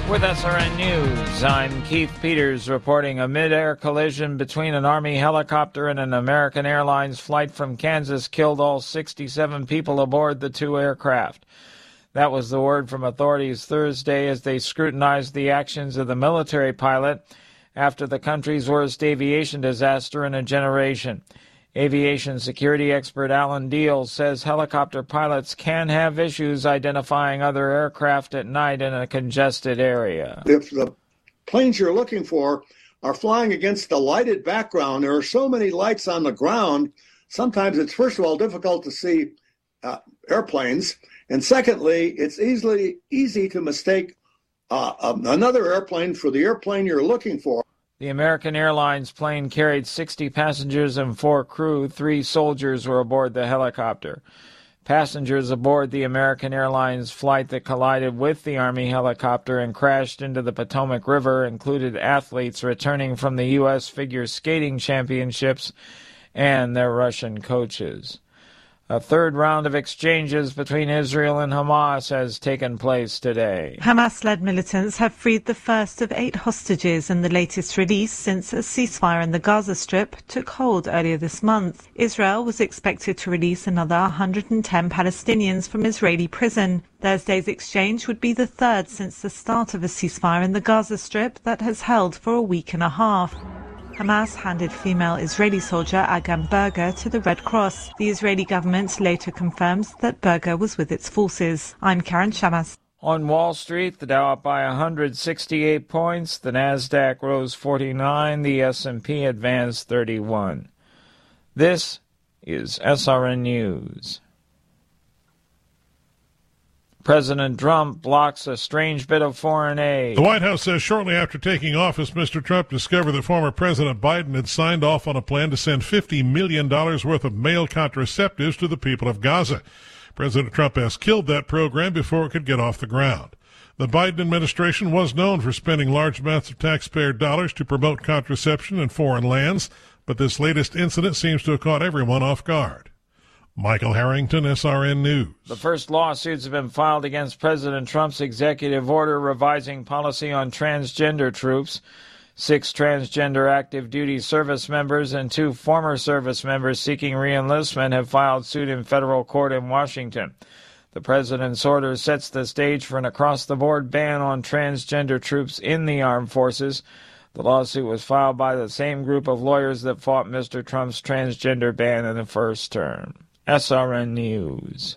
With SRN News, I'm Keith Peters reporting a mid-air collision between an Army helicopter and an American Airlines flight from Kansas killed all 67 people aboard the two aircraft. That was the word from authorities Thursday as they scrutinized the actions of the military pilot after the country's worst aviation disaster in a generation. Aviation security expert Alan Deal says helicopter pilots can have issues identifying other aircraft at night in a congested area. If the planes you're looking for are flying against the lighted background, there are so many lights on the ground, sometimes it's, first of all, difficult to see airplanes. And secondly, it's easy to mistake another airplane for the airplane you're looking for. The American Airlines plane carried 60 passengers and 4 crew. 3 soldiers were aboard the helicopter. Passengers aboard the American Airlines flight that collided with the Army helicopter and crashed into the Potomac River included athletes returning from the U.S. Figure Skating Championships and their Russian coaches. A third round of exchanges between Israel and Hamas has taken place today. Hamas-led militants have freed the first of 8 hostages in the latest release since a ceasefire in the Gaza Strip took hold earlier this month. Israel was expected to release another 110 Palestinians from Israeli prison. Thursday's exchange would be the third since the start of a ceasefire in the Gaza Strip that has held for a week and a half. Hamas handed female Israeli soldier Agam Berger to the Red Cross. The Israeli government later confirms that Berger was with its forces. I'm Karen Shamas. On Wall Street, the Dow up by 168 points, the Nasdaq rose 49, the S&P advanced 31. This is SRN News. President Trump blocks a strange bit of foreign aid. The White House says shortly after taking office, Mr. Trump discovered that former President Biden had signed off on a plan to send $50 million worth of male contraceptives to the people of Gaza. President Trump has killed that program before it could get off the ground. The Biden administration was known for spending large amounts of taxpayer dollars to promote contraception in foreign lands, but this latest incident seems to have caught everyone off guard. Michael Harrington, SRN News. The first lawsuits have been filed against President Trump's executive order revising policy on transgender troops. 6 transgender active duty service members and 2 former service members seeking reenlistment have filed suit in federal court in Washington. The president's order sets the stage for an across-the-board ban on transgender troops in the armed forces. The lawsuit was filed by the same group of lawyers that fought Mr. Trump's transgender ban in the first term. SRN News.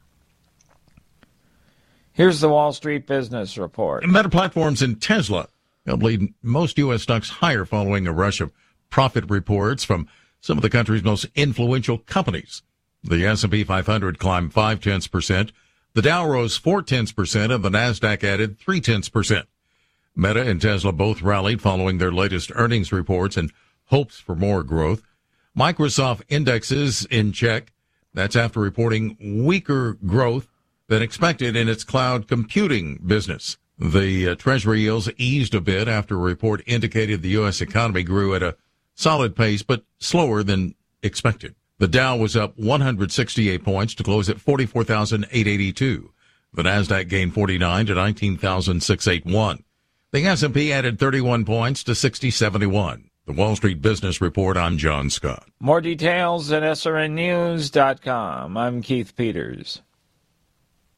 Here's the Wall Street Business Report. Meta Platforms and Tesla helped lead most U.S. stocks higher following a rush of profit reports from some of the country's most influential companies. The S&P 500 climbed 0.5%. The Dow rose 0.4%, and the Nasdaq added 0.3%. Meta and Tesla both rallied following their latest earnings reports and hopes for more growth. Microsoft indexes in check. That's after reporting weaker growth than expected in its cloud computing business. The Treasury yields eased a bit after a report indicated the U.S. economy grew at a solid pace, but slower than expected. The Dow was up 168 points to close at 44,882. The Nasdaq gained 49 to 19,681. The S&P added 31 points to 6071. The Wall Street Business Report, I'm John Scott. More details at srnnews.com. I'm Keith Peters.